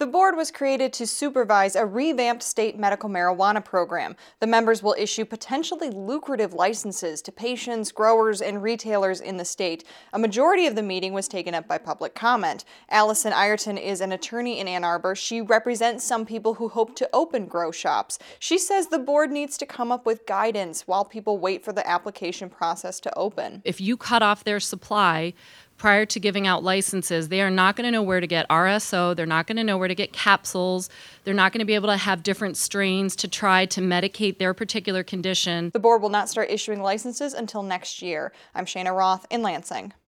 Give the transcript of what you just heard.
The board was created to supervise a revamped state medical marijuana program. The members will issue potentially lucrative licenses to patients, growers, and retailers in the state. A majority of the meeting was taken up by public comment. Allison Ireton is an attorney in Ann Arbor. She represents some people who hope to open grow shops. She says the board needs to come up with guidance while people wait for the application process to open. If you cut off their supply prior to giving out licenses, they are not going to know where to get RSO, they're not going to know where to get capsules, they're not going to be able to have different strains to try to medicate their particular condition. The board will not start issuing licenses until next year. I'm Shana Roth in Lansing.